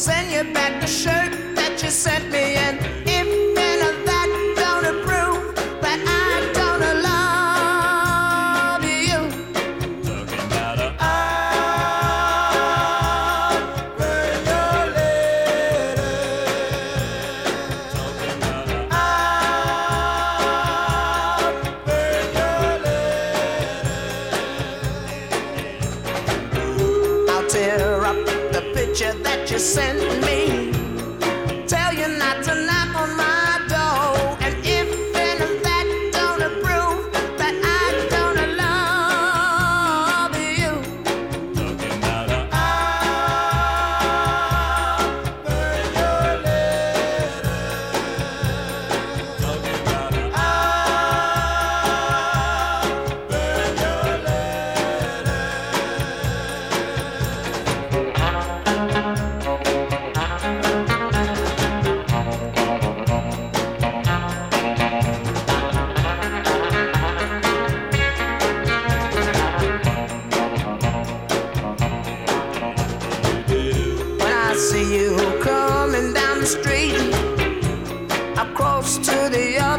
send you back the shirt that you sent me. And if any of that don't approve that I don't love you. Talking about a I'll burn your letter. talking about a I'll burn your letter. I'll tear up the picture that you sent me. Tell you not to knock on my door. And if any of that don't approve that I don't love you. talking about a I'll burn your letter. talking about a I'll burn your When I see you coming down the street, across to the